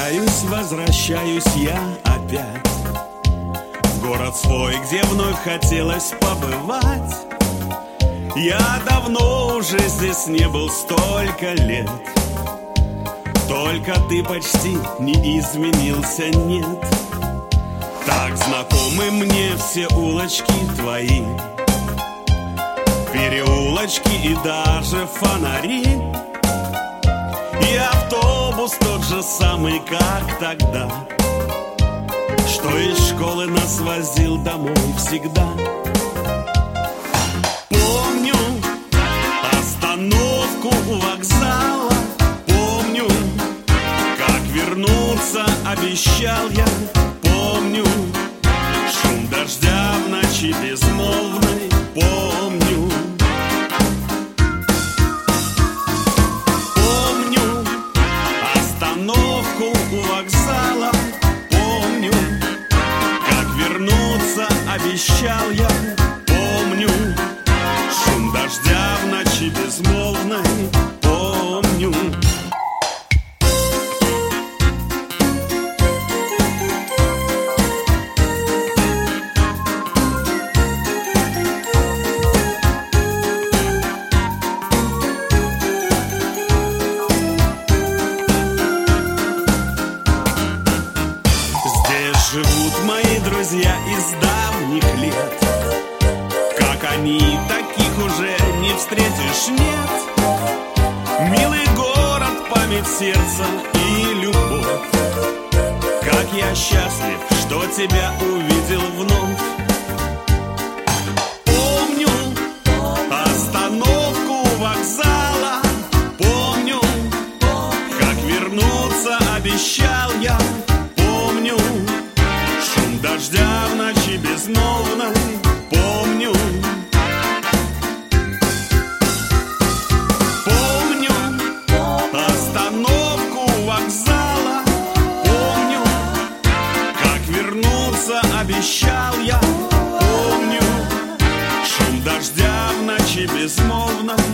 Возвращаюсь я опять в город свой, где вновь хотелось побывать. Я давно уже здесь не был, столько лет. Только ты почти не изменился, нет. Так знакомы мне все улочки твои, переулочки и даже фонари. И автобус тот же самый, как тогда, что из школы нас возил домой всегда. Помню остановку у вокзала, помню, как вернуться обещал я. Помню шум дождя в ночи безмолвной, помню. У вокзала, помню, как вернуться обещал я. Помню шум дождя в ночи безмолвной, помню. Живут мои друзья из давних лет. Как они, таких уже не встретишь, нет. Милый город, память сердца и любовь. Как я счастлив, что тебя увидел вновь. Помню остановку у вокзала, помню, как вернуться обещал я. Помню дождя в ночи безмолвной, помню. Помню остановку у вокзала, помню, как вернуться обещал я. Помню шум дождя в ночи безмолвной,